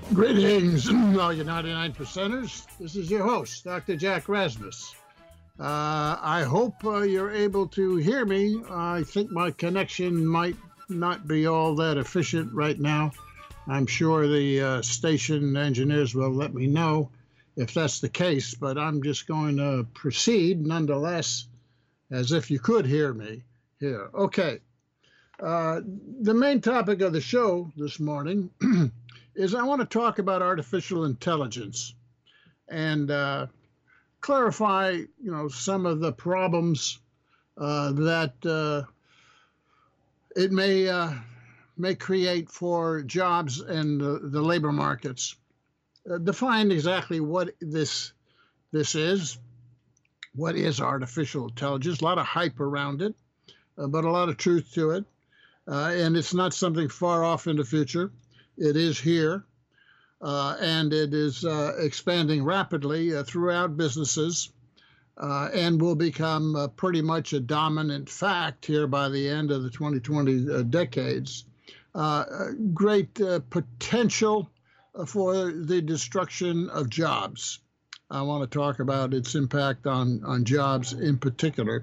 Greetings, all you 99 percenters. This is your host, Dr. Jack Rasmus. I hope you're able to hear me. I think my connection might not be all that efficient right now. I'm sure the station engineers will let me know if that's the case, but I'm just going to proceed nonetheless as if you could hear me here. Okay. The main topic of the show this morning is I want to talk about artificial intelligence and clarify, some of the problems that it may create for jobs and the labor markets. Define exactly what this is. What is artificial intelligence? A lot of hype around it, but a lot of truth to it. And it's not something far off in the future. It is here, and it is expanding rapidly throughout businesses and will become pretty much a dominant fact here by the end of the 2020 decades. Great potential for the destruction of jobs. I want to talk about its impact on jobs in particular.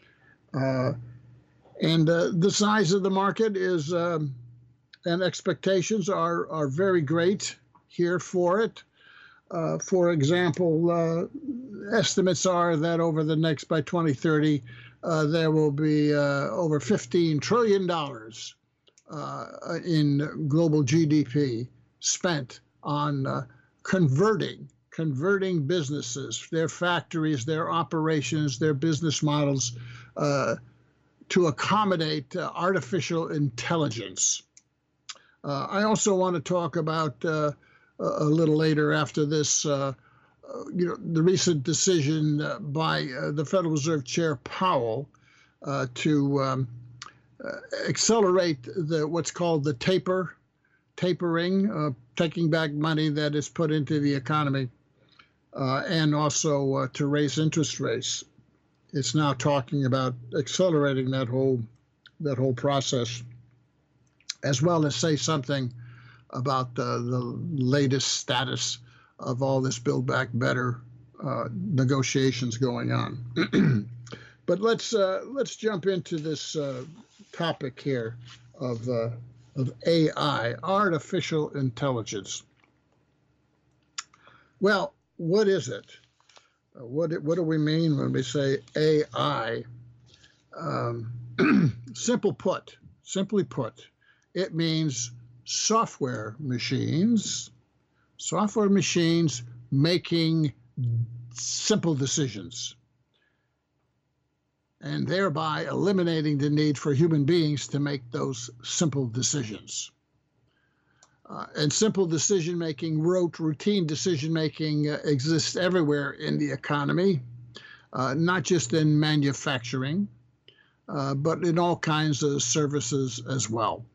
And the size of the market is and expectations are very great here for it. For example, estimates are that by 2030, there will be over $15 trillion in global GDP spent on converting businesses, their factories, their operations, their business models to accommodate artificial intelligence. I also want to talk about a little later after this, the recent decision by the Federal Reserve Chair Powell to accelerate what's called the tapering, taking back money that is put into the economy, and also to raise interest rates. It's now talking about accelerating that whole process, as well as say something about the latest status of all this Build Back Better negotiations going on. But let's jump into this topic here of AI, artificial intelligence. Well, what is it? What do we mean when we say AI? Simply put, it means software machines making simple decisions, and thereby eliminating the need for human beings to make those simple decisions. And simple decision-making, routine decision-making exists everywhere in the economy, not just in manufacturing, but in all kinds of services as well.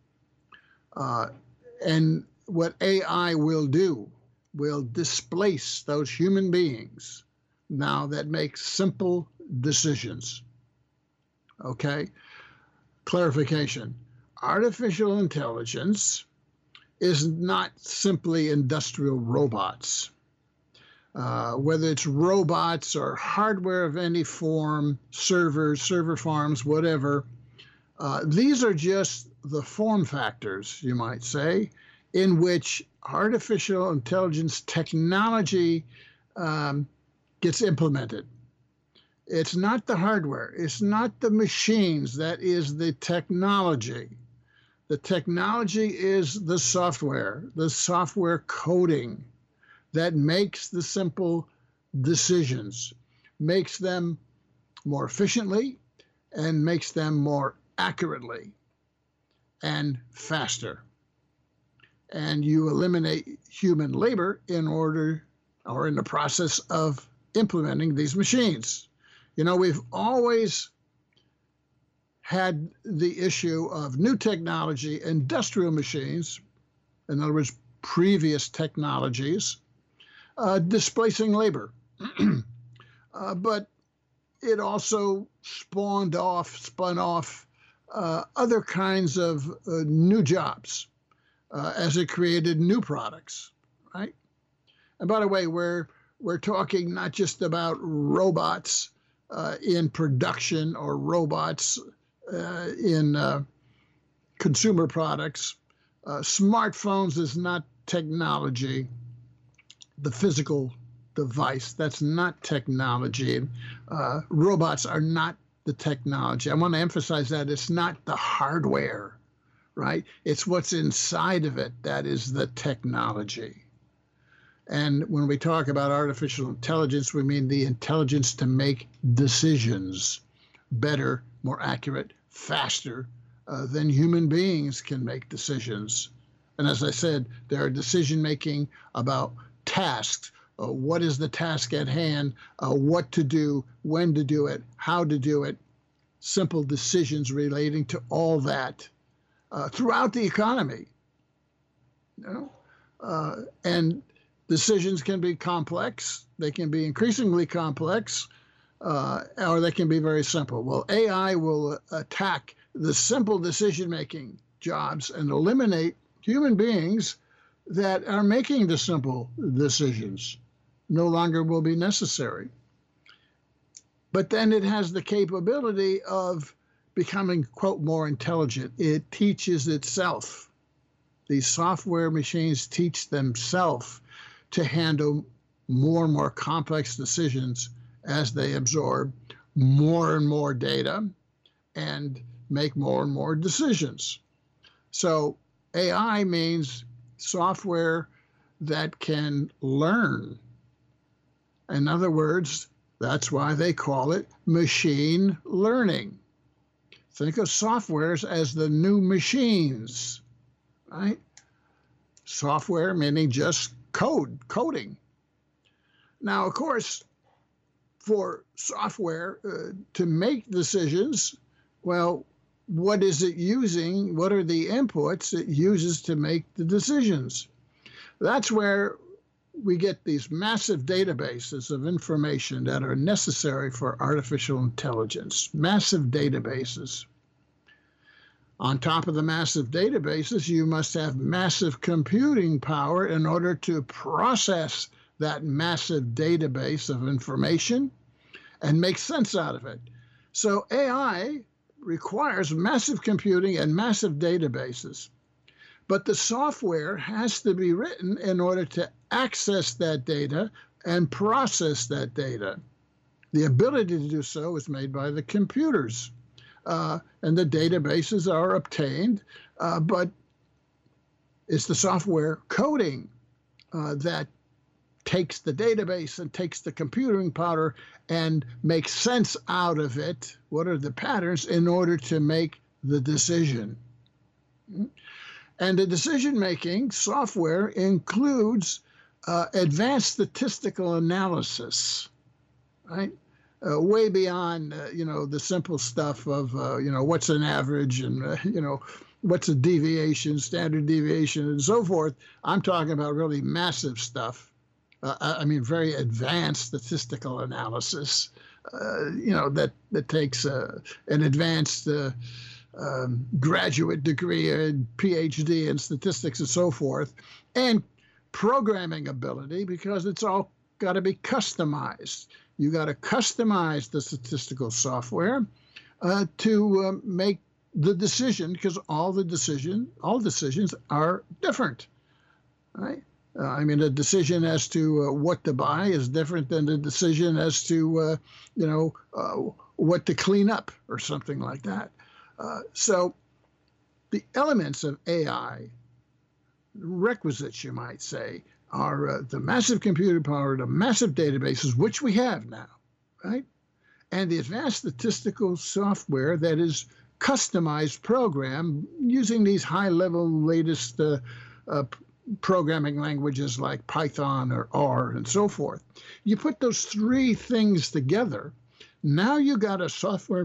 And what AI will do will displace those human beings now that make simple decisions. Okay? Clarification. Artificial intelligence is not simply industrial robots. Whether it's robots or hardware of any form, servers, server farms, whatever, these are just the form factors, you might say, in which artificial intelligence technology gets implemented. It's not the hardware. It's not the machines. That is the technology. The technology is the software coding that makes the simple decisions, makes them more efficiently, and makes them more accurately and faster. And you eliminate human labor in the process of implementing these machines. We've always had the issue of new technology, industrial machines, in other words, previous technologies, displacing labor. But it also spun off other kinds of new jobs as it created new products. right? And by the way, we're talking not just about robots in production or robots in consumer products. Smartphones is not technology. The physical device, that's not technology. Robots are not the technology. I want to emphasize that it's not the hardware, right? It's what's inside of it that is the technology. And when we talk about artificial intelligence, we mean the intelligence to make decisions better, more accurate, faster than human beings can make decisions. And as I said, there are decision making about tasks. What is the task at hand? What to do, when to do it, how to do it. Simple decisions relating to all that throughout the economy. And decisions can be complex. They can be increasingly complex, or they can be very simple. Well, AI will attack the simple decision-making jobs and eliminate human beings that are making the simple decisions. No longer will be necessary. But then it has the capability of becoming, quote, more intelligent. It teaches itself. These software machines teach themselves to handle more and more complex decisions as they absorb more and more data and make more and more decisions. So AI means software that can learn. In other words, that's why they call it machine learning. Think of softwares as the new machines, right? Software meaning just coding. Now, of course, for software to make decisions, well, what is it using? What are the inputs it uses to make the decisions? That's where we get these massive databases of information that are necessary for artificial intelligence, massive databases. On top of the massive databases, you must have massive computing power in order to process that massive database of information and make sense out of it. So AI requires massive computing and massive databases. But the software has to be written in order to access that data and process that data. The ability to do so is made by the computers. And the databases are obtained, but it's the software coding that takes the database and takes the computing power and makes sense out of it. What are the patterns in order to make the decision? And the decision-making software includes advanced statistical analysis, right? Way beyond, the simple stuff of, what's an average and, what's a deviation, standard deviation, and so forth. I'm talking about really massive stuff. Very advanced statistical analysis, that takes an advanced graduate degree and PhD in statistics and so forth, and programming ability, because it's all got to be customized. You got to customize the statistical software to make the decision, because all decisions are different, right? The decision as to what to buy is different than the decision as to, what to clean up or something like that. So the elements of AI, requisites, you might say, are the massive computer power, the massive databases, which we have now, right? And the advanced statistical software that is customized program using these high-level latest programming languages like Python or R and so forth. You put those three things together, now you got a software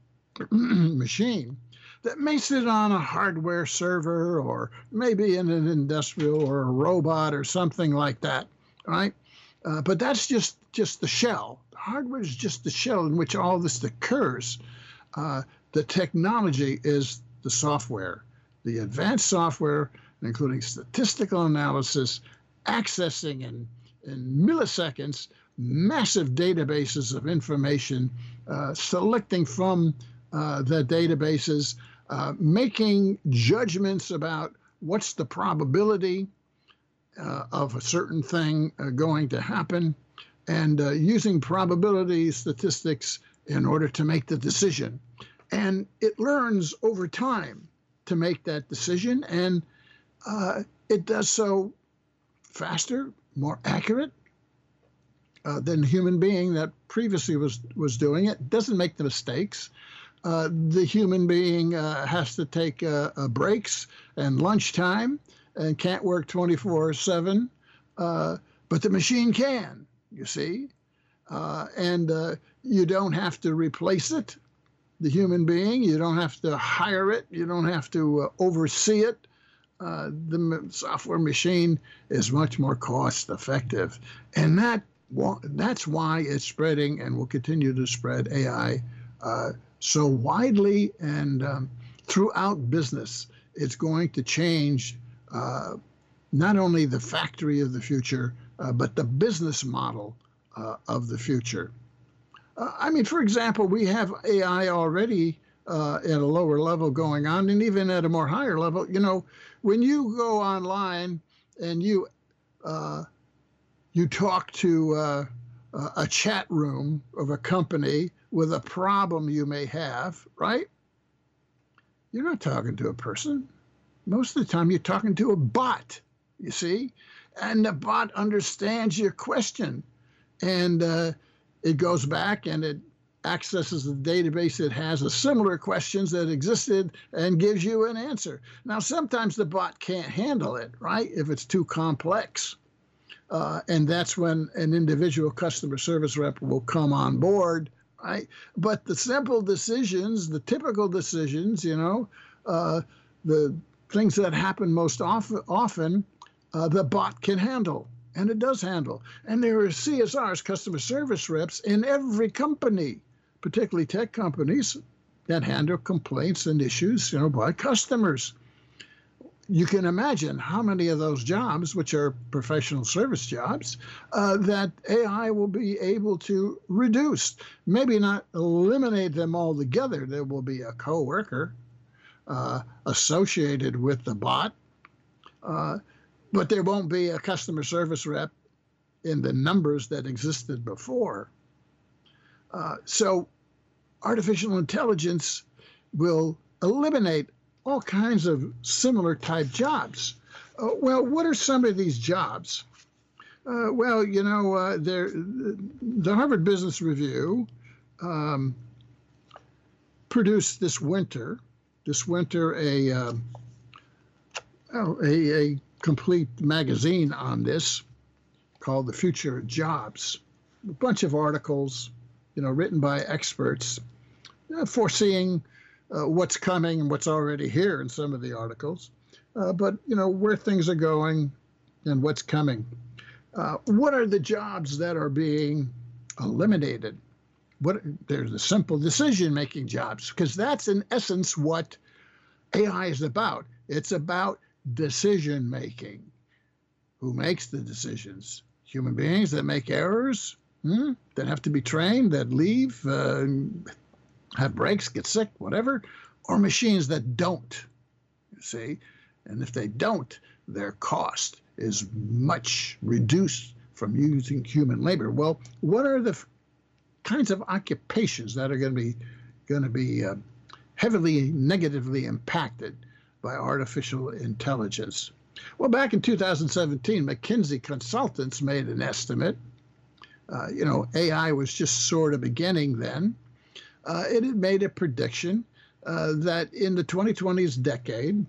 machine that may sit on a hardware server or maybe in an industrial or a robot or something like that, right? But that's just the shell. The hardware is just the shell in which all this occurs. The technology is the software, the advanced software, including statistical analysis accessing in milliseconds massive databases of information, selecting from the databases, making judgments about what's the probability of a certain thing going to happen, and using probability statistics in order to make the decision. And it learns over time to make that decision, and it does so faster, more accurate than the human being that previously was doing it. Doesn't make the mistakes. The human being has to take breaks and lunchtime and can't work 24/7, but the machine can, you see. And you don't have to replace it, the human being. You don't have to hire it. You don't have to oversee it. The software machine is much more cost effective. And that's why it's spreading and will continue to spread, AI, so widely and throughout business. It's going to change not only the factory of the future, but the business model of the future. I mean, for example, we have AI already at a lower level going on, and even at a more higher level. You know, when you go online and you talk to a chat room of a company with a problem you may have, right? You're not talking to a person. Most of the time, you're talking to a bot, you see? And the bot understands your question. And it goes back and it accesses the database that has a similar questions that existed and gives you an answer. Now, sometimes the bot can't handle it, right? If it's too complex. And that's when an individual customer service rep will come on board, right? But the simple decisions, the typical decisions, you know, the things that happen most often, the bot can handle. And it does handle. And there are CSRs, customer service reps, in every company, particularly tech companies, that handle complaints and issues, you know, by customers. You can imagine how many of those jobs, which are professional service jobs, that AI will be able to reduce. Maybe not eliminate them altogether. There will be a coworker associated with the bot, but there won't be a customer service rep in the numbers that existed before. So artificial intelligence will eliminate all kinds of similar type jobs. Well, what are some of these jobs? Well, you know, the Harvard Business Review produced this winter a complete magazine on this called The Future of Jobs. A bunch of articles, you know, written by experts, foreseeing what's coming and what's already here in some of the articles, but, you know, where things are going and what's coming. What are the jobs that are being eliminated? There's the simple decision-making jobs, because that's in essence what AI is about. It's about decision-making. Who makes the decisions? Human beings that make errors, that have to be trained, that leave, have breaks, get sick, whatever, or machines that don't, you see? And if they don't, their cost is much reduced from using human labor. Well, what are the kinds of occupations that are going to be heavily negatively impacted by artificial intelligence? Well, back in 2017, McKinsey Consultants made an estimate. You know, AI was just sort of beginning then. It had made a prediction that in the 2020s decade,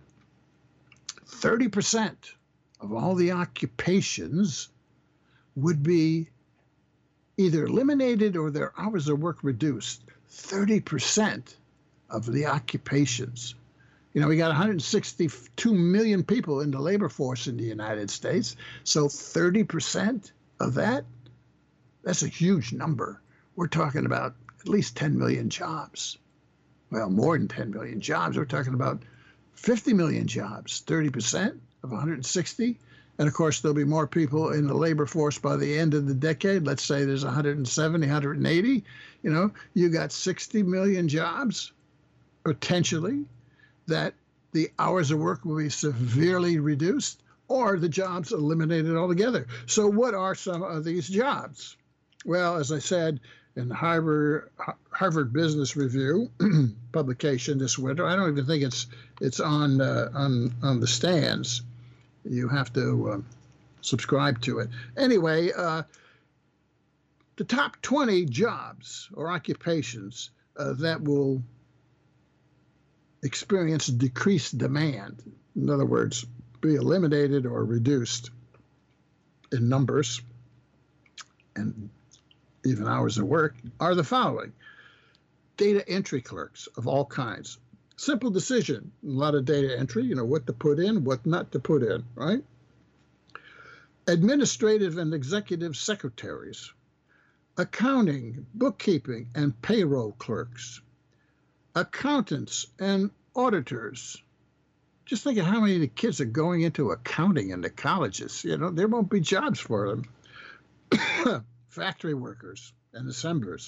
30% of all the occupations would be either eliminated or their hours of work reduced. 30% of the occupations. You know, we got 162 million people in the labor force in the United States. So 30% of that's a huge number. We're talking about at least 10 million jobs. Well, more than 10 million jobs. We're talking about 50 million jobs. 30% of 160 And of course, there'll be more people in the labor force by the end of the decade. Let's say there's 170, 180. You got 60 million jobs potentially that the hours of work will be severely reduced or the jobs eliminated altogether. So what are some of these jobs? Well, as I said, in the Harvard Business Review publication this winter, I don't even think it's on the stands. You have to subscribe to it. Anyway, the top 20 jobs or occupations that will experience decreased demand, in other words, be eliminated or reduced in numbers and even hours of work, are the following. Data entry clerks of all kinds. Simple decision, a lot of data entry, what to put in, what not to put in, right? Administrative and executive secretaries, accounting, bookkeeping, and payroll clerks, accountants and auditors. Just think of how many of the kids are going into accounting in the colleges. There won't be jobs for them. Factory workers and assemblers,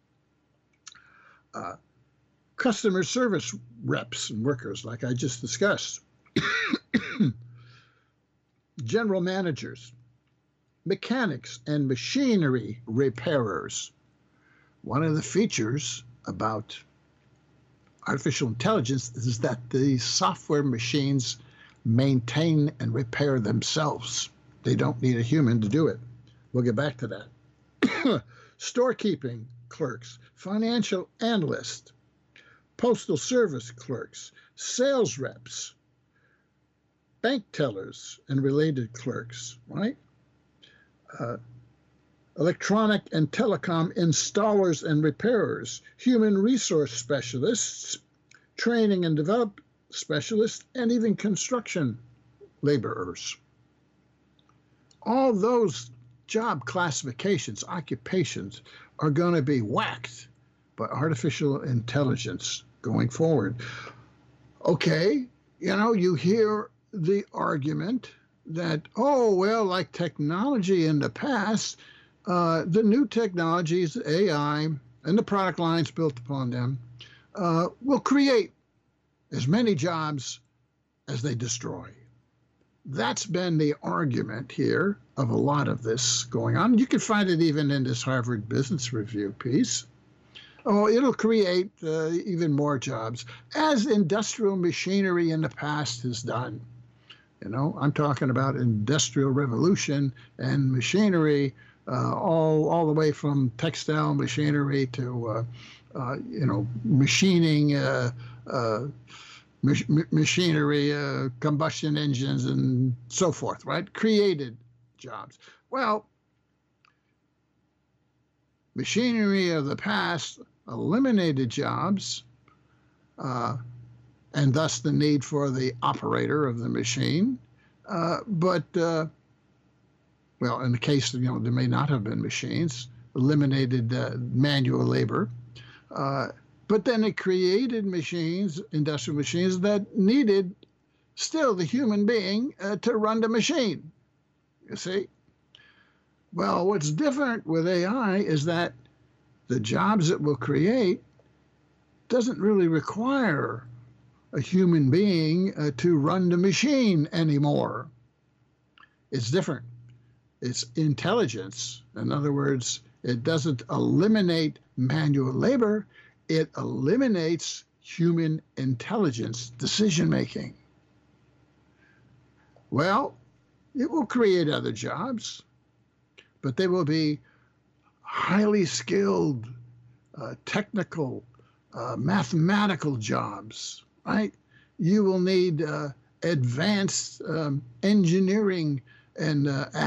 customer service reps and workers, like I just discussed, general managers, mechanics and machinery repairers. One of the features about artificial intelligence is that the software machines maintain and repair themselves. They don't need a human to do it. We'll get back to that. Storekeeping clerks, financial analysts, postal service clerks, sales reps, bank tellers and related clerks, right? Electronic and telecom installers and repairers, human resource specialists, training and development specialists, and even construction laborers. All those job classifications, occupations, are going to be whacked by artificial intelligence going forward. Okay, you hear the argument that, like technology in the past, the new technologies, AI, and the product lines built upon them will create as many jobs as they destroy. That's been the argument here of a lot of this going on. You can find it even in this Harvard Business Review piece. It'll create even more jobs, as industrial machinery in the past has done. I'm talking about industrial revolution and machinery, all the way from textile machinery to, machining, machinery, combustion engines, and so forth, right? Created jobs. Well, machinery of the past eliminated jobs, and thus the need for the operator of the machine. But in the case, there may not have been machines, eliminated manual labor. But then it created machines, industrial machines, that needed still the human being to run the machine, you see? Well, what's different with AI is that the jobs it will create doesn't really require a human being to run the machine anymore. It's different. It's intelligence. In other words, it doesn't eliminate manual labor. It eliminates human intelligence, decision-making. Well, it will create other jobs, but they will be highly skilled, technical, mathematical jobs, right? You will need advanced engineering and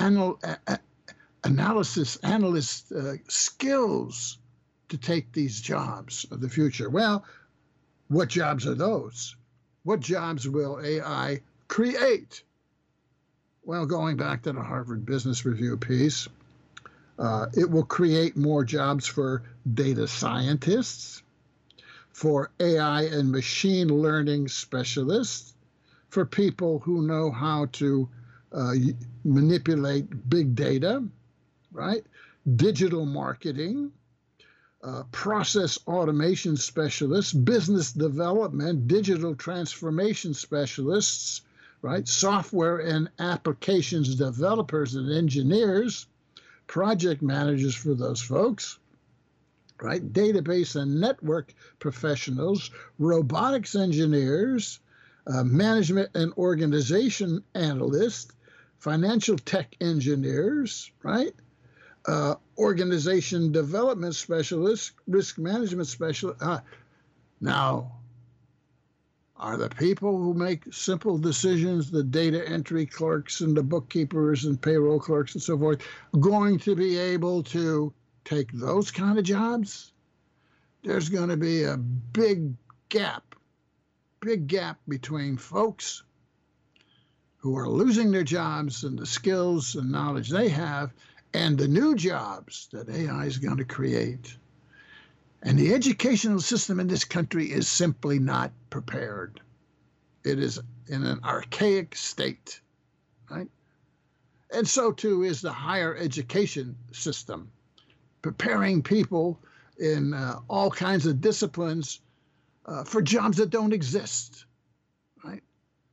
analyst skills to take these jobs of the future. Well, what jobs are those? What jobs will AI create? Well, going back to the Harvard Business Review piece, it will create more jobs for data scientists, for AI and machine learning specialists, for people who know how to manipulate big data, right? Digital marketing, process automation specialists, business development, digital transformation specialists, right? Software and applications developers and engineers, project managers for those folks, right? Database and network professionals, robotics engineers, management and organization analysts, financial tech engineers, right? Organization development specialists, risk management specialists. Now, are the people who make simple decisions, the data entry clerks and the bookkeepers and payroll clerks and so forth, going to be able to take those kind of jobs? There's going to be a big gap between folks who are losing their jobs and the skills and knowledge they have and the new jobs that AI is going to create. And the educational system in this country is simply not prepared. It is in an archaic state, right? And so too is the higher education system, preparing people in all kinds of disciplines for jobs that don't exist, right?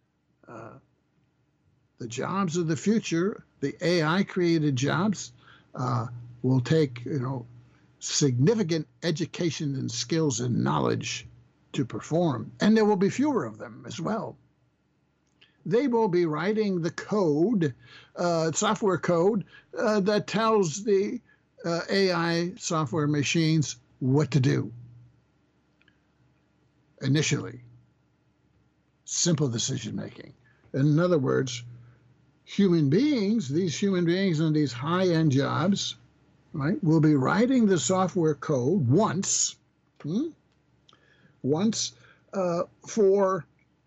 The jobs of the future, the AI-created jobs, will take, significant education and skills and knowledge to perform, and there will be fewer of them as well. They will be writing the code, software code, that tells the AI software machines what to do. Initially, simple decision making. In other words, these human beings in these high-end jobs, right, will be writing the software code once for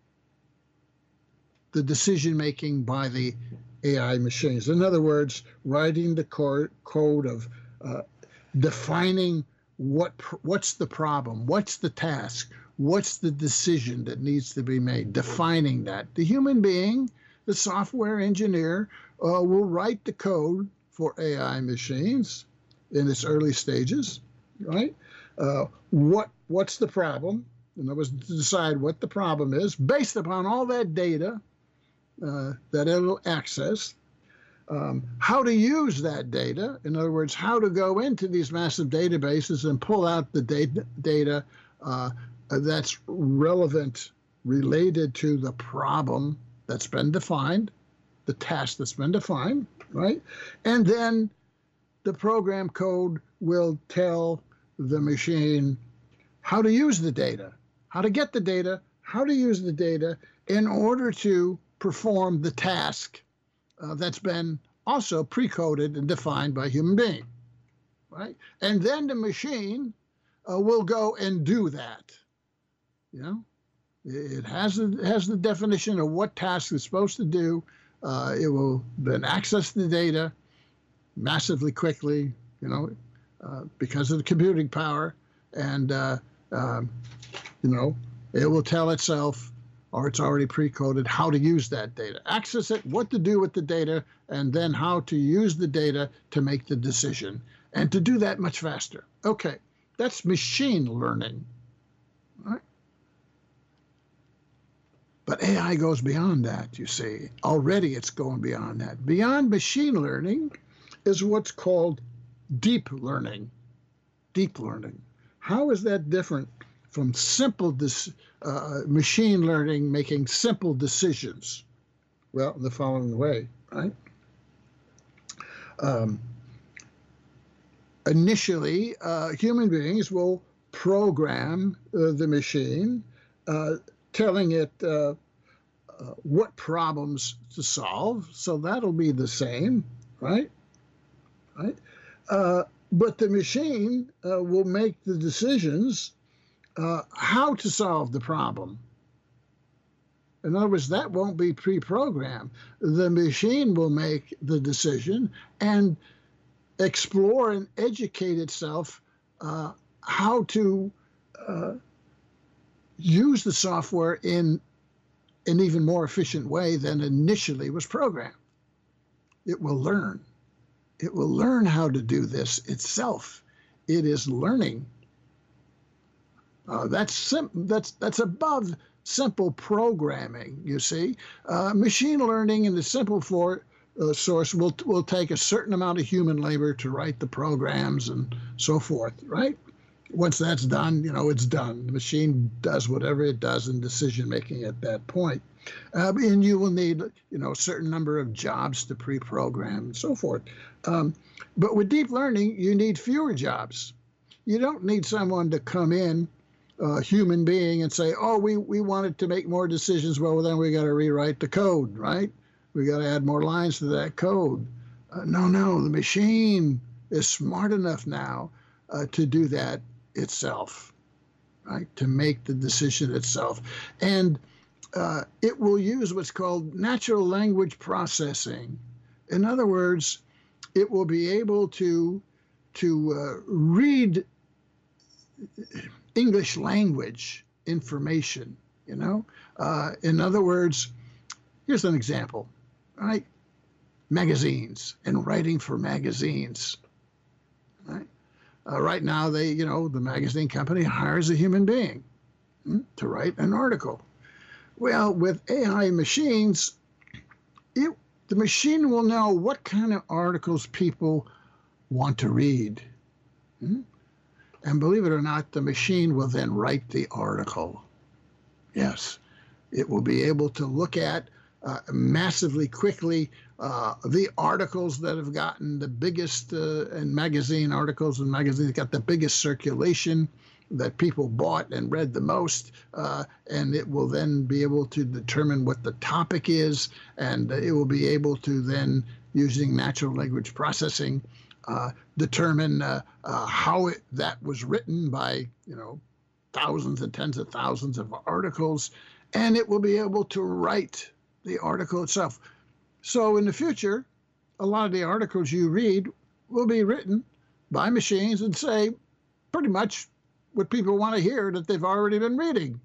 the decision making by the AI machines. In other words, writing the code of defining what's the problem, what's the task, what's the decision that needs to be made, defining that. The human being, the software engineer, will write the code for AI machines in its early stages, right? What's the problem? In other words, to decide what the problem is based upon all that data that it'll access, how to use that data. In other words, how to go into these massive databases and pull out the data that's relevant, related to the problem that's been defined, the task that's been defined, right? And then the program code will tell the machine how to use the data, how to get the data, how to use the data in order to perform the task that's been also pre-coded and defined by a human being, right? And then the machine will go and do that. It has the definition of what task it's supposed to do. It will then access the data massively quickly, because of the computing power, and it will tell itself, or it's already pre-coded, how to use that data, access it, what to do with the data, and then how to use the data to make the decision, and to do that much faster. Okay, that's machine learning, right? But AI goes beyond that, you see. Already it's going beyond that. Beyond machine learning is what's called deep learning. Deep learning. How is that different from simple machine learning making simple decisions? Well, in the following way, right? Initially, human beings will program the machine, telling it what problems to solve. So that'll be the same, right? Right? But the machine will make the decisions how to solve the problem. In other words, that won't be pre-programmed. The machine will make the decision and explore and educate itself how to use the software in an even more efficient way than initially was programmed. It will learn. It will learn how to do this itself. It is learning. That's above simple programming. You see, machine learning in the simple source will take a certain amount of human labor to write the programs and so forth. Right? Once that's done, it's done. The machine does whatever it does in decision making at that point. And you will need, a certain number of jobs to pre-program and so forth. But with deep learning, you need fewer jobs. You don't need someone to come in, a human being, and say, oh, we wanted to make more decisions. Well, then we got to rewrite the code, right? We got to add more lines to that code. No, the machine is smart enough now to do that itself, right? To make the decision itself. And it will use what's called natural language processing. In other words, it will be able to read English language information, In other words, here's an example, right? Magazines and writing for magazines, right? Right now, the magazine company hires a human being to write an article. Well, with AI machines, the machine will know what kind of articles people want to read. And believe it or not, the machine will then write the article. Yes, it will be able to look at massively quickly the articles that have gotten the biggest, and magazine articles and magazines got the biggest circulation, that people bought and read the most, and it will then be able to determine what the topic is, and it will be able to then, using natural language processing, determine how that was written by, thousands and tens of thousands of articles, and it will be able to write the article itself. So in the future, a lot of the articles you read will be written by machines and say pretty much what people want to hear that they've already been reading.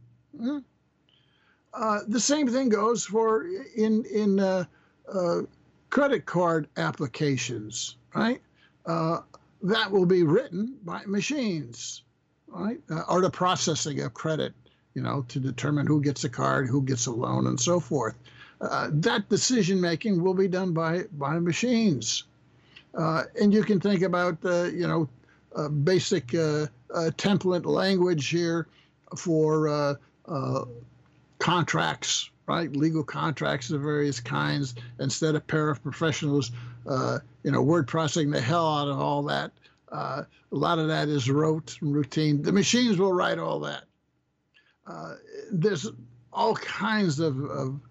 The same thing goes for in credit card applications, right? That will be written by machines, right? Or the processing of credit, to determine who gets a card, who gets a loan, and so forth. That decision making will be done by machines. And you can think about, basic template language here for contracts, right? Legal contracts of various kinds. Instead of paraprofessionals, word processing the hell out of all that. A lot of that is rote and routine. The machines will write all that. There's all kinds of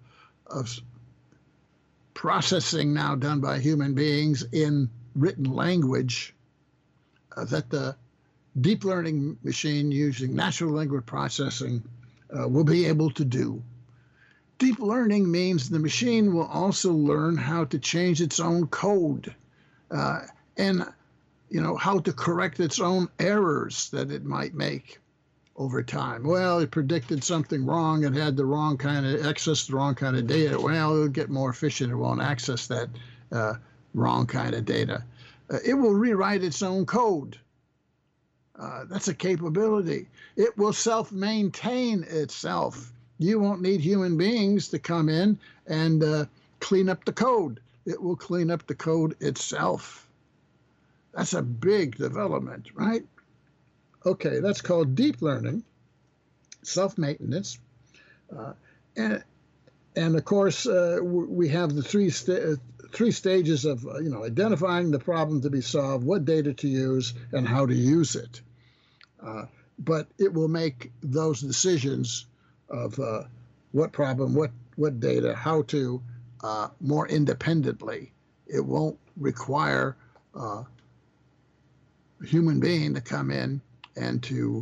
processing now done by human beings in written language that the deep learning machine using natural language processing will be able to do. Deep learning means the machine will also learn how to change its own code and how to correct its own errors that it might make over time. Well, it predicted something wrong. It had the wrong kind of access, the wrong kind of data. Well, it'll get more efficient. It won't access that wrong kind of data. It will rewrite its own code. That's a capability. It will self-maintain itself. You won't need human beings to come in and clean up the code. It will clean up the code itself. That's a big development, right? Okay, that's called deep learning, self-maintenance. And of course, we have the three stages of identifying the problem to be solved, what data to use, and how to use it. But it will make those decisions of what problem, what data, how to, more independently. It won't require a human being to come in and to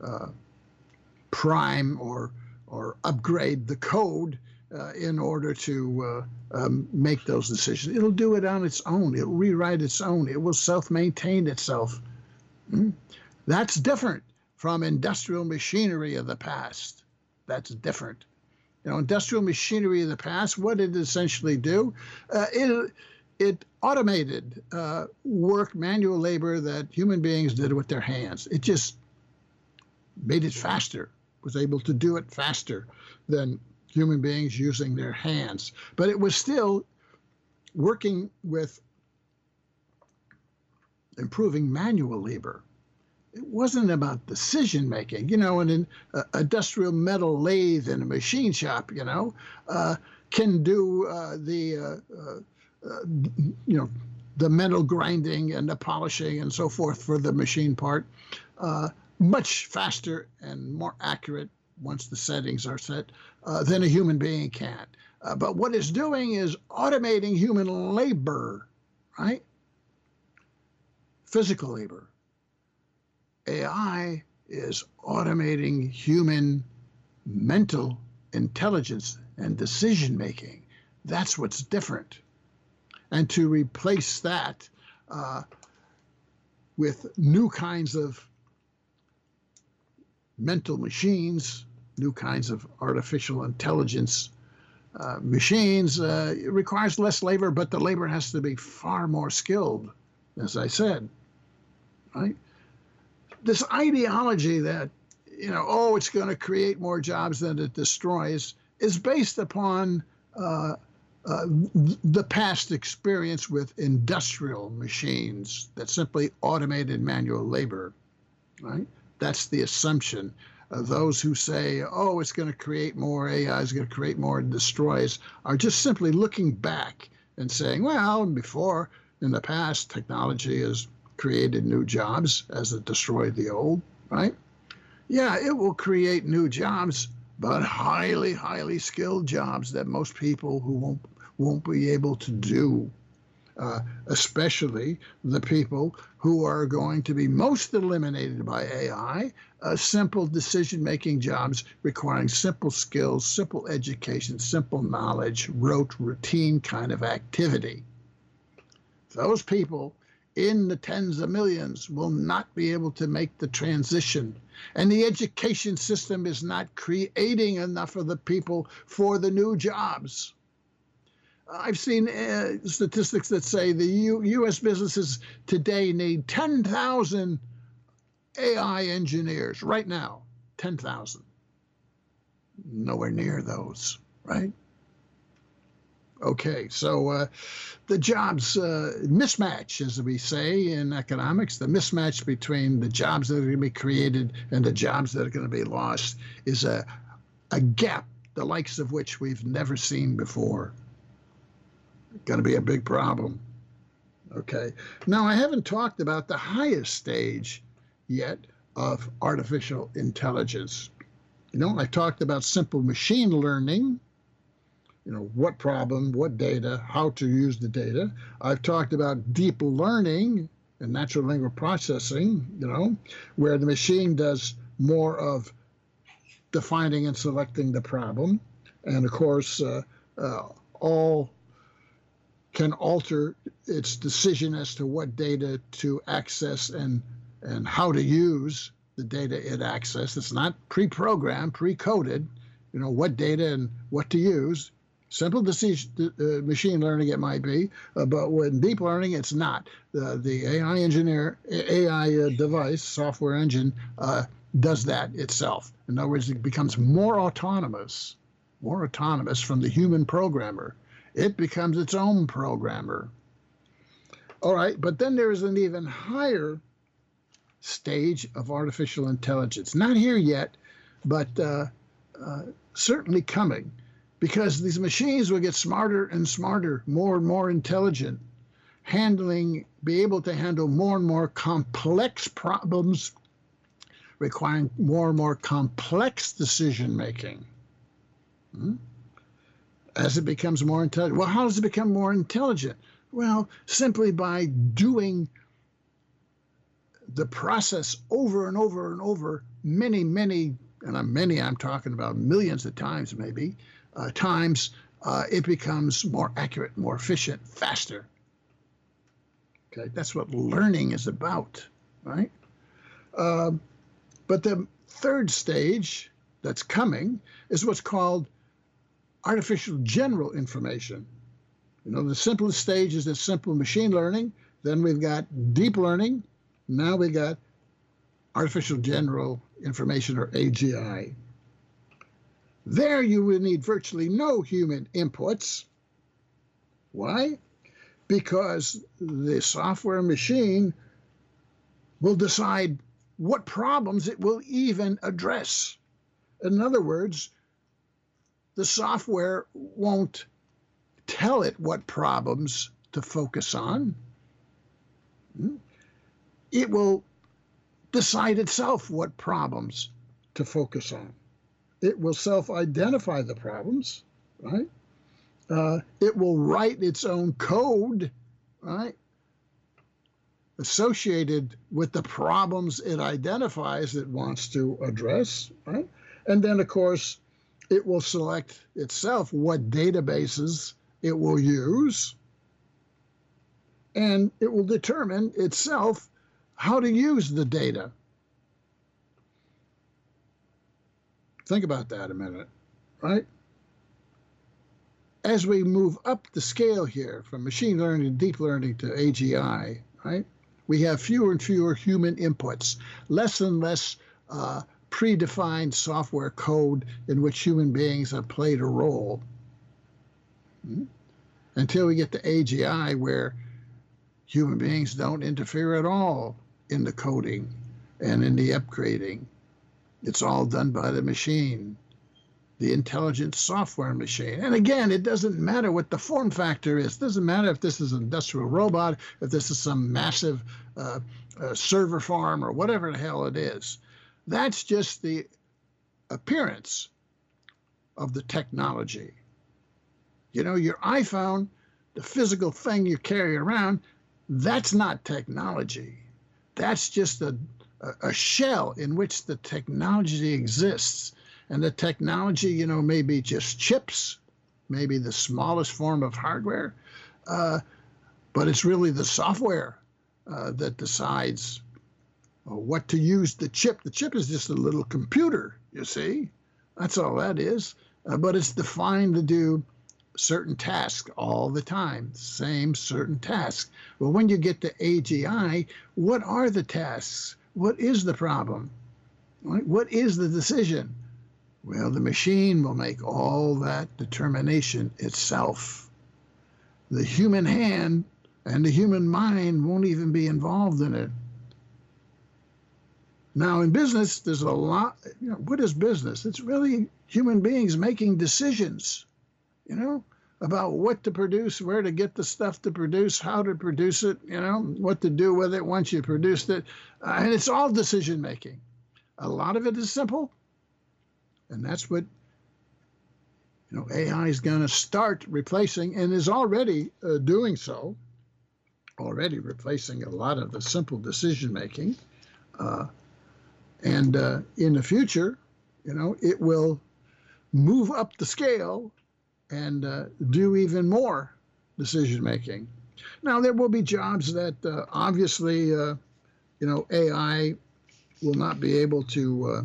prime or upgrade the code in order to make those decisions. It'll do it on its own. It'll rewrite its own. It will self-maintain itself. That's different from industrial machinery of the past. That's different. Industrial machinery of the past, what did it essentially do? it automated work, manual labor that human beings did with their hands. It just made it faster, was able to do it faster than human beings using their hands. But it was still working with improving manual labor. It wasn't about decision making. In an industrial metal lathe in a machine shop, can do the metal grinding and the polishing and so forth for the machine part much faster and more accurate once the settings are set than a human being can. But what it's doing is automating human labor, right? Physical labor. AI is automating human mental intelligence and decision making. That's what's different. And to replace that with new kinds of mental machines, new kinds of artificial intelligence machines, it requires less labor, but the labor has to be far more skilled, as I said, right? This ideology that, it's going to create more jobs than it destroys is based upon the past experience with industrial machines that simply automated manual labor, right? That's the assumption. Those who say, it's going to create more, AI is going to create more and destroys, are just simply looking back and saying, well, before, in the past, technology has created new jobs as it destroyed the old, right? Yeah, it will create new jobs, but highly, highly skilled jobs that most people who won't be able to do, especially the people who are going to be most eliminated by AI, simple decision-making jobs requiring simple skills, simple education, simple knowledge, rote, routine kind of activity. Those people in the tens of millions will not be able to make the transition. And the education system is not creating enough of the people for the new jobs. I've seen statistics that say the U.S. businesses today need 10,000 AI engineers right now, 10,000. Nowhere near those, right? Okay, so the jobs mismatch, as we say in economics, the mismatch between the jobs that are going to be created and the jobs that are going to be lost is a gap, the likes of which we've never seen before. Going to be a big problem. Okay, now I haven't talked about the highest stage yet of artificial intelligence. I talked about simple machine learning. What problem, what data, how to use the data. I've talked about deep learning and natural language processing, where the machine does more of defining and selecting the problem. And of course, all can alter its decision as to what data to access and how to use the data it accesses. It's not pre-programmed, pre-coded, what data and what to use. Simple decision, machine learning it might be, but with deep learning, it's not. The AI device, software engine, does that itself. In other words, it becomes more autonomous from the human programmer. It becomes its own programmer. All right, but then there is an even higher stage of artificial intelligence. Not here yet, but certainly coming. Because these machines will get smarter and smarter, more and more intelligent, be able to handle more and more complex problems, requiring more and more complex decision-making. As it becomes more intelligent. Well, how does it become more intelligent? Well, simply by doing the process over and over and over, many, I'm talking about millions of times maybe, it becomes more accurate, more efficient, faster. Okay, that's what learning is about, right? But the third stage that's coming is what's called artificial general information. The simplest stage is the simple machine learning. Then we've got deep learning. Now we got artificial general information, or AGI. There you will need virtually no human inputs. Why? Because the software machine will decide what problems it will even address. In other words, the software won't tell it what problems to focus on. It will decide itself what problems to focus on. It will self-identify the problems, right? It will write its own code, right, associated with the problems it identifies it wants to address, right? And then, of course, it will select itself what databases it will use, and it will determine itself how to use the data. Think about that a minute, right? As we move up the scale here from machine learning, deep learning to AGI, right, we have fewer and fewer human inputs, less and less predefined software code in which human beings have played a role. Until we get to AGI, where human beings don't interfere at all in the coding and in the upgrading. It's all done by the machine, the intelligent software machine. And again, it doesn't matter what the form factor is. It doesn't matter if this is an industrial robot, if this is some massive server farm, or whatever the hell it is. That's just the appearance of the technology. Your iPhone, the physical thing you carry around, that's not technology. That's just a shell in which the technology exists. And the technology, may be just chips, maybe the smallest form of hardware, but it's really the software that decides what to use the chip. The chip is just a little computer, you see. That's all that is. But it's defined to do certain tasks all the time, same certain tasks. Well, when you get to AGI, what are the tasks? What is the problem? What is the decision? Well, the machine will make all that determination itself. The human hand and the human mind won't even be involved in it. Now, in business, there's a lot. What is business? It's really human beings making decisions, about what to produce, where to get the stuff to produce, how to produce it, what to do with it once you produced it. And it's all decision making. A lot of it is simple. And that's what AI is going to start replacing, and is already doing so, already replacing a lot of the simple decision making. And in the future, it will move up the scale and do even more decision making. Now, there will be jobs that obviously, AI will not be able to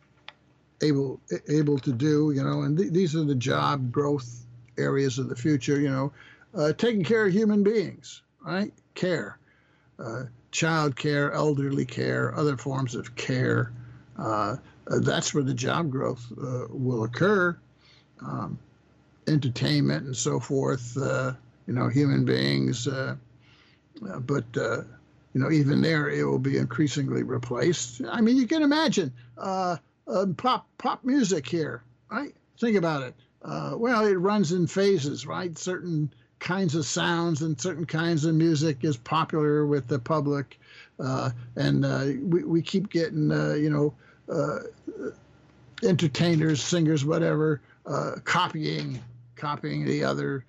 do. And these are the job growth areas of the future. Taking care of human beings, right? Care, child care, elderly care, other forms of care. That's where the job growth will occur. Entertainment and so forth, human beings, but even there it will be increasingly replaced. I mean, you can imagine pop music here, right? Think about it. Well, it runs in phases, right? Certain kinds of sounds and certain kinds of music is popular with the public, and we keep getting entertainers, singers, whatever, copying the other,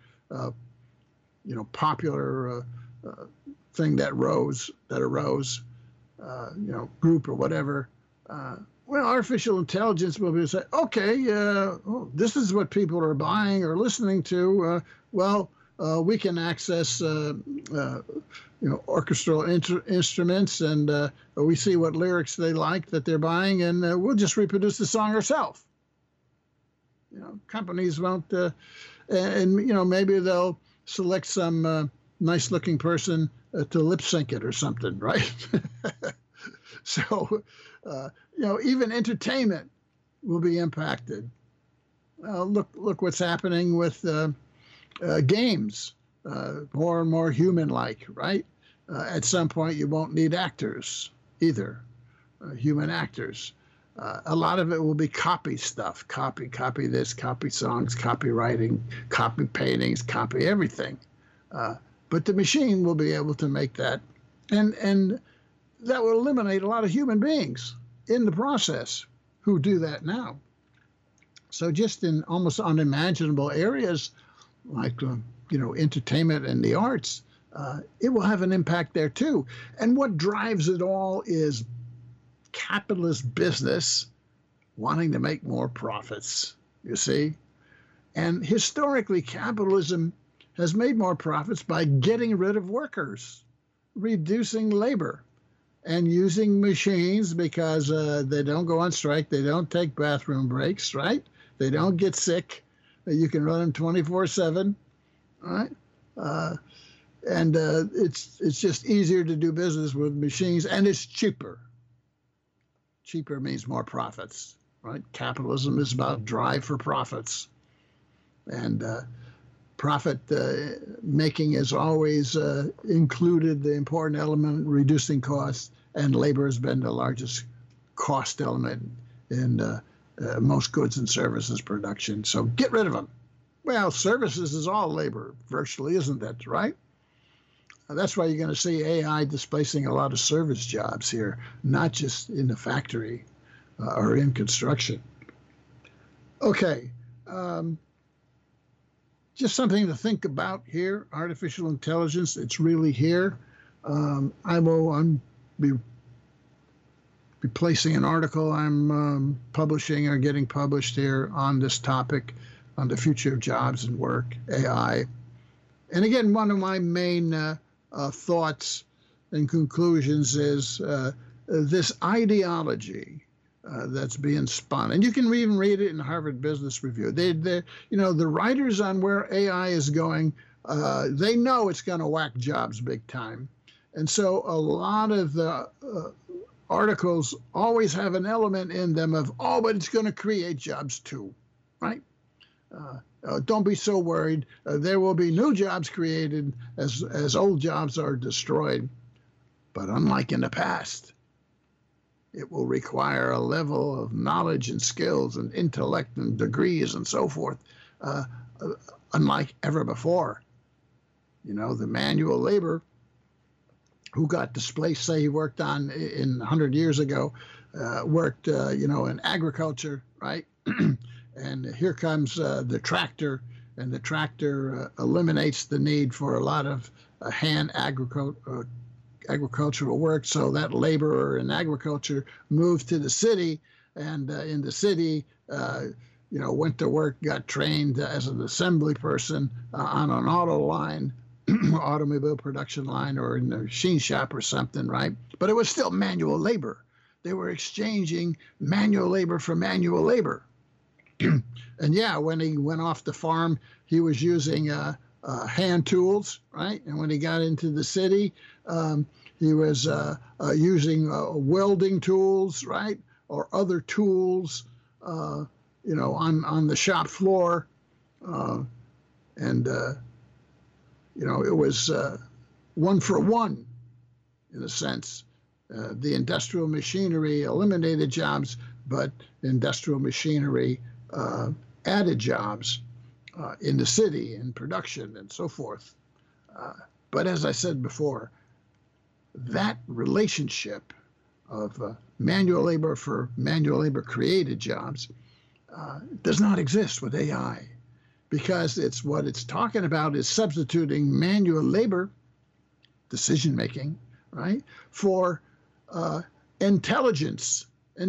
popular thing that arose, group or whatever. Well, artificial intelligence will be say, okay, this is what people are buying or listening to. We can access, orchestral instruments, and we see what lyrics they like that they're buying, and we'll just reproduce the song ourselves. Companies won't, maybe they'll select some nice-looking person to lip sync it or something, right? So, even entertainment will be impacted. Look what's happening with games, more and more human-like, right? At some point, you won't need actors either, human actors. A lot of it will be copy stuff, copy this, copy songs, copywriting, copy paintings, copy everything. But the machine will be able to make that, and that will eliminate a lot of human beings in the process who do that now. So just in almost unimaginable areas like entertainment and the arts, it will have an impact there too. And what drives it all is capitalist business wanting to make more profits, you see. And historically, capitalism has made more profits by getting rid of workers, reducing labor, and using machines because they don't go on strike, they don't take bathroom breaks, right? They don't get sick. You can run them 24/7, right? And it's just easier to do business with machines, and it's cheaper. Cheaper means more profits, right? Capitalism is about drive for profits. And profit making has always included the important element, reducing costs, and labor has been the largest cost element in most goods and services production. So get rid of them. Well, services is all labor, virtually, isn't that right? That's why you're going to see AI displacing a lot of service jobs here, not just in the factory or in construction. Okay, just something to think about here. Artificial intelligence, it's really here. I'm be placing an article I'm publishing or getting published here on this topic, on the future of jobs and work, AI. And again, one of my main thoughts and conclusions is this ideology that's being spun, and you can even read it in Harvard Business Review. The writers on where AI is going, they know it's going to whack jobs big time, and so a lot of the articles always have an element in them of, but it's going to create jobs too, right? Don't be so worried. There will be new jobs created as old jobs are destroyed. But unlike in the past, it will require a level of knowledge and skills and intellect and degrees and so forth, unlike ever before. The manual labor who got displaced, say he worked in 100 years ago, worked, in agriculture, right? And here comes the tractor, and the tractor eliminates the need for a lot of hand agricultural work. So that laborer in agriculture moved to the city, and in the city, went to work, got trained as an assembly person on an auto line, automobile production line, or in a machine shop or something, right? But it was still manual labor. They were exchanging manual labor for manual labor. And yeah, when he went off the farm, he was using hand tools, right? And when he got into the city, he was using welding tools, right? Or other tools, on the shop floor. It was one for one, in a sense. The industrial machinery eliminated jobs, but industrial machinery added jobs in the city, in production, and so forth. But as I said before, that relationship of manual labor for manual labor created jobs does not exist with AI, because what it's talking about is substituting manual labor, decision making, right, for intelligent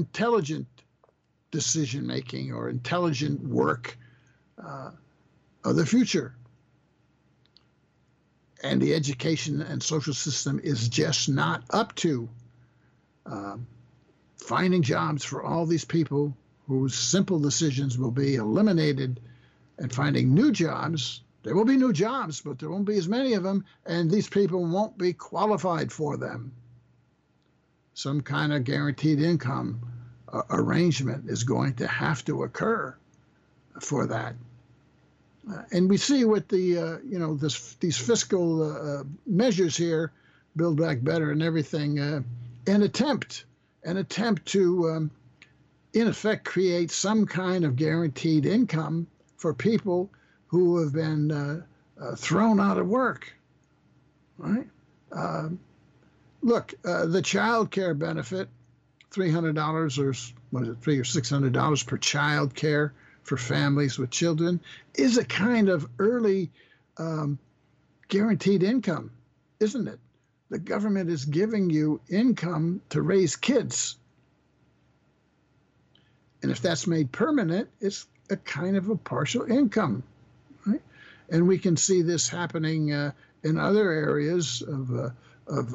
decision making or intelligent work of the future. And the education and social system is just not up to finding jobs for all these people whose simple decisions will be eliminated, and finding new jobs There will be new jobs, but there won't be as many of them, and these people won't be qualified for them. Some kind of guaranteed income arrangement is going to have to occur for that. And we see with the, these fiscal measures here, Build Back Better and everything, an attempt to, in effect, create some kind of guaranteed income for people who have been thrown out of work, right? Look, the child care benefit, $300 or what is it, $300 or $600 per child care for families with children, is a kind of early guaranteed income, isn't it? The government is giving you income to raise kids. And if that's made permanent, it's a kind of a partial income, right? And we can see this happening in other areas of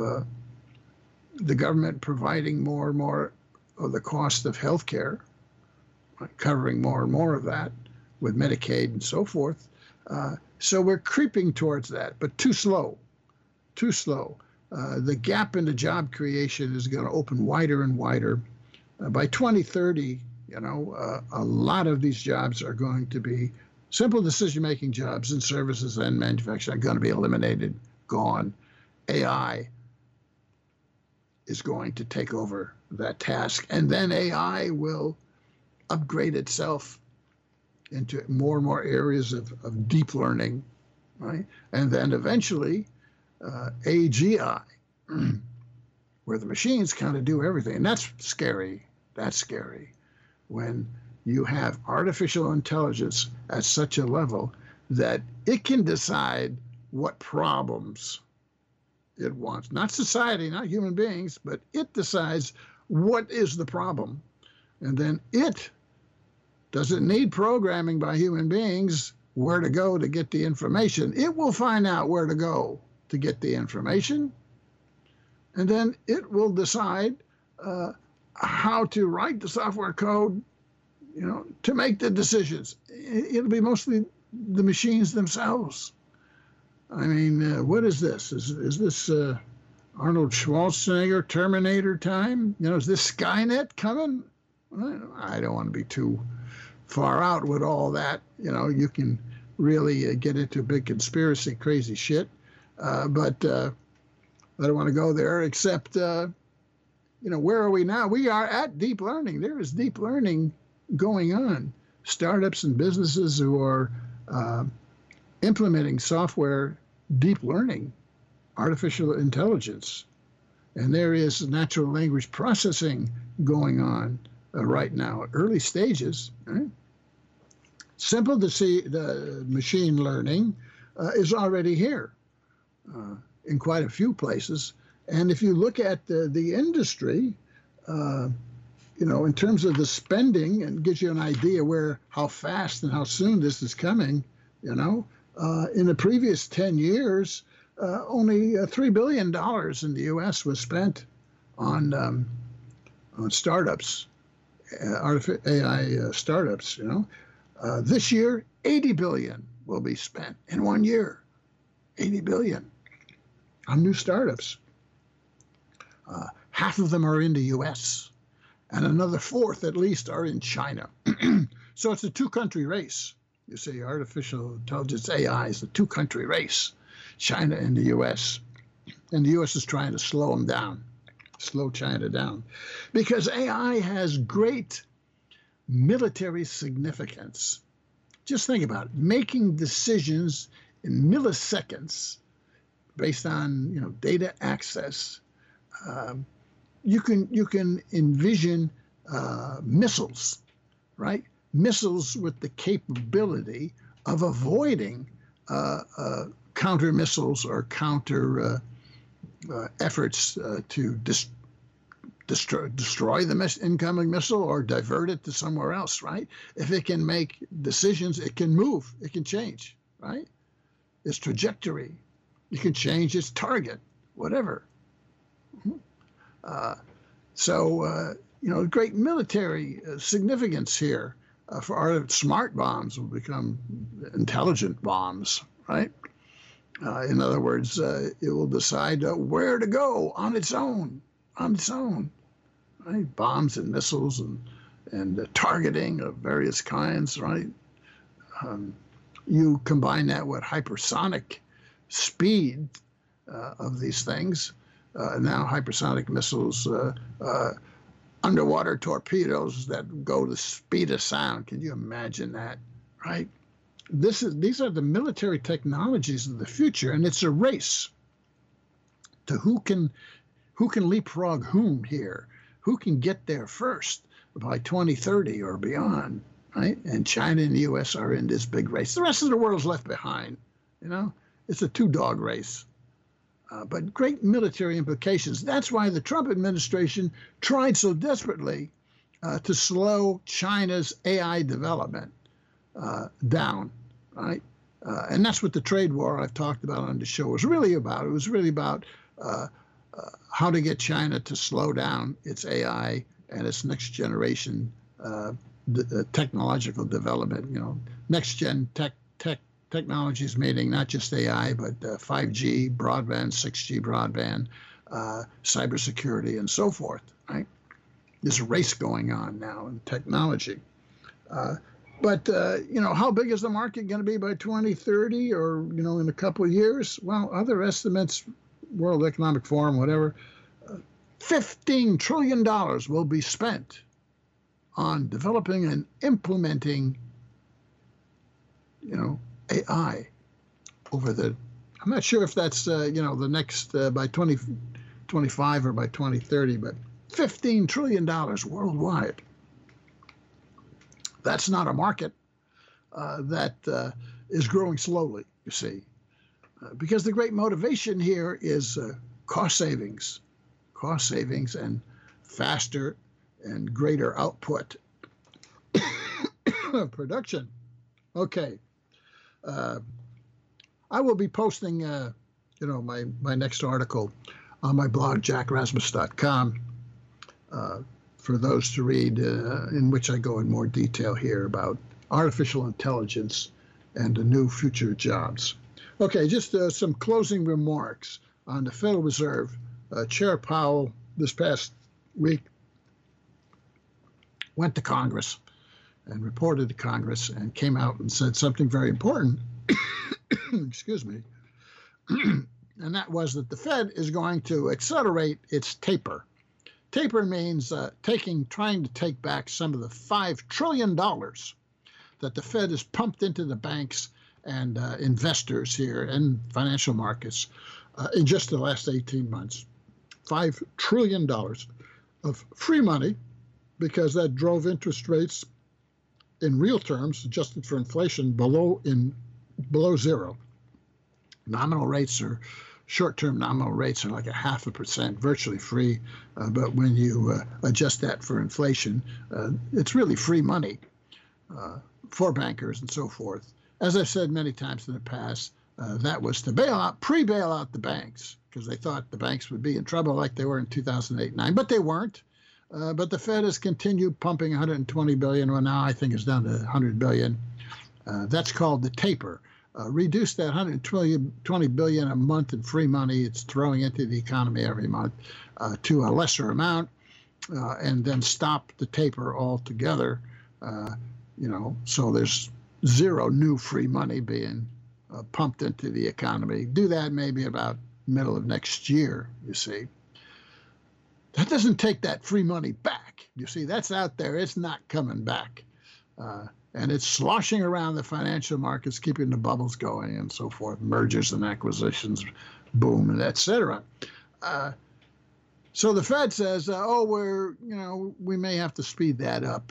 the government providing more and more of the cost of health care, covering more and more of that with Medicaid and so forth. So we're creeping towards that, but too slow, too slow. The gap in the job creation is going to open wider and wider. By 2030, a lot of these jobs are going to be simple decision-making jobs in services and manufacturing are going to be eliminated, gone. AI is going to take over that task, and then AI will upgrade itself into more and more areas of deep learning, right? And then eventually AGI, where the machines kind of do everything. And that's scary. That's scary when you have artificial intelligence at such a level that it can decide what problems it wants. Not society, not human beings, but it decides what is the problem. And then it doesn't need programming by human beings where to go to get the information. It will find out where to go to get the information. And then it will decide how to write the software code, to make the decisions. It'll be mostly the machines themselves. I mean, what is this? Is this Arnold Schwarzenegger Terminator time? Is this Skynet coming? I don't want to be too far out with all that. You can really get into big conspiracy, crazy shit. But I don't want to go there, except, where are we now? We are at deep learning. There is deep learning going on. Startups and businesses who are implementing software, deep learning, artificial intelligence. And there is natural language processing going on right now, early stages. Right? Simple to see, the machine learning is already here in quite a few places. And if you look at the industry, in terms of the spending, and gives you an idea how fast and how soon this is coming, in the previous 10 years, only $3 billion in the U.S. was spent on startups, AI startups, This year, 80 billion will be spent in 1 year. 80 billion on new startups. Half of them are in the U.S., and another fourth at least are in China. So it's a two-country race. You see, artificial intelligence, AI, is a two-country race, China and the U.S. And the U.S. is trying to slow them down, slow China down, because AI has great military significance. Just think about it, making decisions in milliseconds based on data access. You can envision missiles, right? Missiles with the capability of avoiding counter missiles or counter efforts to destroy the incoming missile or divert it to somewhere else, right? If it can make decisions, it can move, it can change, right? Its trajectory, you can change its target, whatever. Great military significance here for our smart bombs will become intelligent bombs, right? In other words, it will decide where to go on its own, right? Bombs and missiles and targeting of various kinds, right? You combine that with hypersonic speed of these things. Now hypersonic missiles, underwater torpedoes that go the speed of sound. Can you imagine that, right? These are the military technologies of the future, and it's a race to who can leapfrog whom here, who can get there first by 2030 or beyond, right? And China and the U.S. are in this big race. The rest of the world is left behind. It's a two-dog race. But great military implications. That's why the Trump administration tried so desperately to slow China's AI development down, right? And that's what the trade war I've talked about on the show was really about. It was really about how to get China to slow down its AI and its next generation technological development. Next gen technologies, meaning not just AI, but 5G broadband, 6G broadband, cybersecurity, and so forth, right? There's a race going on now in technology. But how big is the market going to be by 2030 or, in a couple of years? Well, other estimates, World Economic Forum, whatever, $15 trillion will be spent on developing and implementing, AI over I'm not sure if that's, the next by 2025 or by 2030, but $15 trillion worldwide. That's not a market that is growing slowly, you see, because the great motivation here is cost savings and faster and greater output of production. Okay. I will be posting, my next article on my blog, jackrasmus.com, for those to read, in which I go in more detail here about artificial intelligence and the new future jobs. Okay, just some closing remarks on the Federal Reserve. Chair Powell this past week went to Congress and reported to Congress and came out and said something very important, excuse me, and that was that the Fed is going to accelerate its taper. Taper means trying to take back some of the $5 trillion that the Fed has pumped into the banks and investors here and financial markets in just the last 18 months. $5 trillion of free money, because that drove interest rates in real terms, adjusted for inflation, below zero. Nominal rates are short-term nominal rates are like 0.5%, virtually free. But when you adjust that for inflation, it's really free money for bankers and so forth. As I've said many times in the past, that was to pre-bail out the banks, because they thought the banks would be in trouble like they were in 2008-9, but they weren't. But the Fed has continued pumping $120 billion. Well, now I think it's down to $100 billion. That's called the taper. Reduce that $120 billion a month in free money it's throwing into the economy every month to a lesser amount, and then stop the taper altogether. So there's zero new free money being pumped into the economy. Do that maybe about middle of next year, you see. That doesn't take that free money back. You see, that's out there. It's not coming back. And it's sloshing around the financial markets, keeping the bubbles going and so forth, mergers and acquisitions, boom, and et cetera. So the Fed says, we may have to speed that up.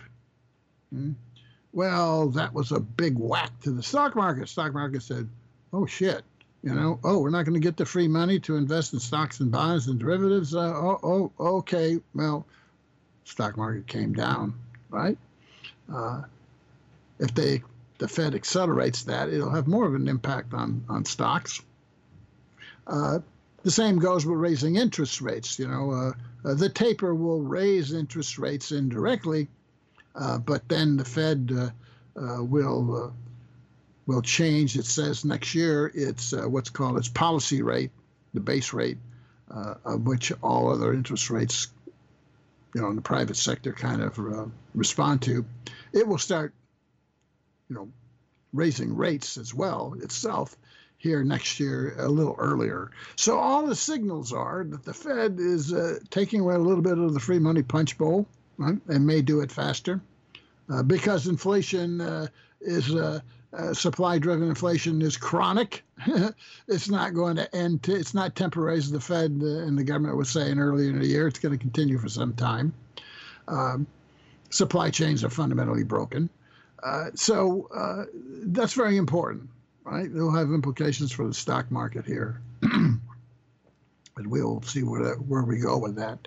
Well, that was a big whack to the stock market. Stock market said, oh, shit. We're not going to get the free money to invest in stocks and bonds and derivatives. Okay. Well, stock market came down, right? If the Fed accelerates that, it'll have more of an impact on stocks. The same goes with raising interest rates. The taper will raise interest rates indirectly, but then the Fed will will change. It says next year it's what's called its policy rate, the base rate, of which all other interest rates, in the private sector kind of respond to. It will start, raising rates as well itself here next year a little earlier. So all the signals are that the Fed is taking away a little bit of the free money punch bowl, right, and may do it faster because inflation is supply-driven inflation is chronic. It's not going to end. It's not temporary, as the Fed and the government was saying earlier in the year. It's going to continue for some time. Supply chains are fundamentally broken. So that's very important, right? It'll have implications for the stock market here. And we'll see where we go with that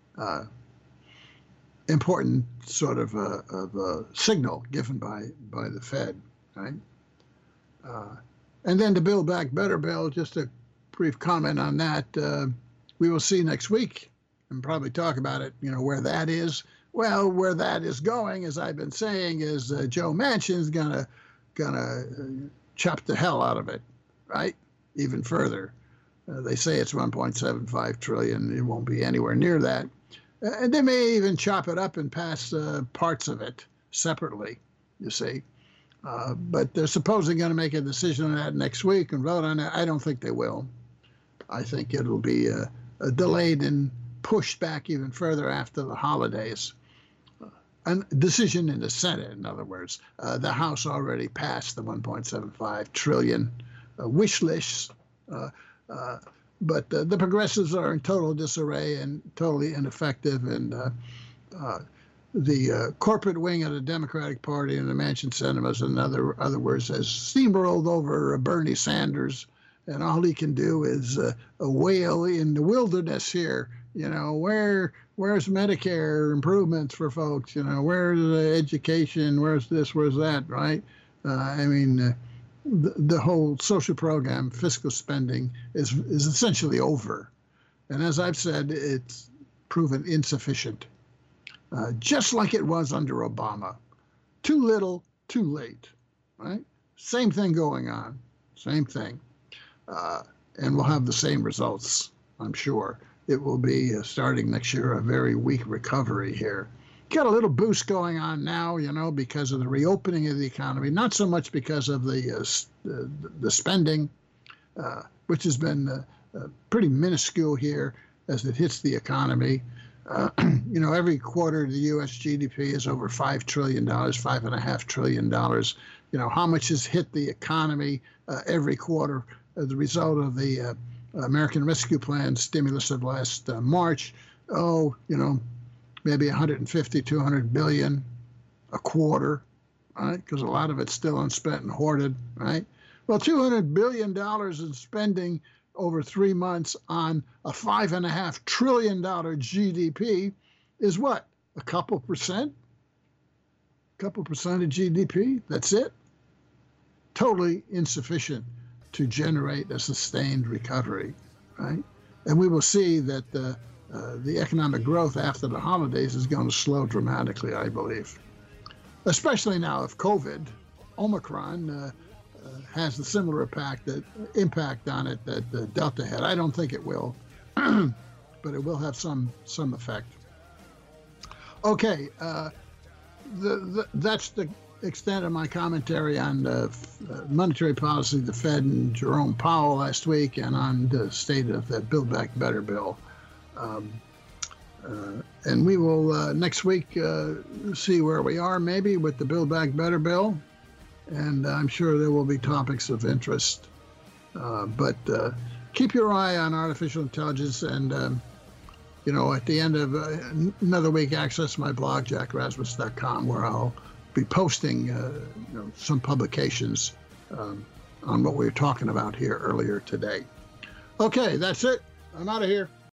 important sort of a signal given by the Fed, right? And then the Build Back Better bill, just a brief comment on that. We will see next week and probably talk about it, where that is. Well, where that is going, as I've been saying, is Joe Manchin's gonna chop the hell out of it, right? Even further. They say it's 1.75 trillion. It won't be anywhere near that. And they may even chop it up and pass parts of it separately, you see. But they're supposedly going to make a decision on that next week and vote on it. I don't think they will. I think it'll be delayed and pushed back even further after the holidays. A decision in the Senate, in other words. The House already passed the 1.75 trillion wish list. But the progressives are in total disarray and totally ineffective. And the corporate wing of the Democratic Party and the Manchin cinemas, in other words, has steamrolled over Bernie Sanders. And all he can do is wail in the wilderness here. Where's Medicare improvements for folks? Where's the education? Where's this? Where's that? Right? The whole social program, fiscal spending, is essentially over. And as I've said, it's proven insufficient, just like it was under Obama. Too little, too late, right? Same thing going on, same thing. And we'll have the same results, I'm sure. It will be, starting next year, a very weak recovery here. Got a little boost going on now, because of the reopening of the economy, not so much because of the spending, which has been pretty minuscule here as it hits the economy. Every quarter the U.S. GDP is over $5 trillion, $5.5 trillion. How much has hit the economy every quarter as a result of the American Rescue Plan stimulus of last March? Maybe 150, 200 billion a quarter, right? Because a lot of it's still unspent and hoarded, right? Well, $200 billion in spending over 3 months on a $5.5 trillion GDP is what? A couple percent? A couple percent of GDP? That's it? Totally insufficient to generate a sustained recovery, right? And we will see that the economic growth after the holidays is going to slow dramatically, I believe. Especially now if COVID, Omicron, has the similar impact on it that the Delta had. I don't think it will, but it will have some effect. Okay, that's the extent of my commentary on monetary policy, the Fed and Jerome Powell last week, and on the state of the Build Back Better bill. And we will next week see where we are maybe with the Build Back Better bill. And I'm sure there will be topics of interest. But keep your eye on artificial intelligence. And, at the end of another week, access my blog, jackrasmus.com, where I'll be posting some publications on what we were talking about here earlier today. Okay, that's it. I'm out of here.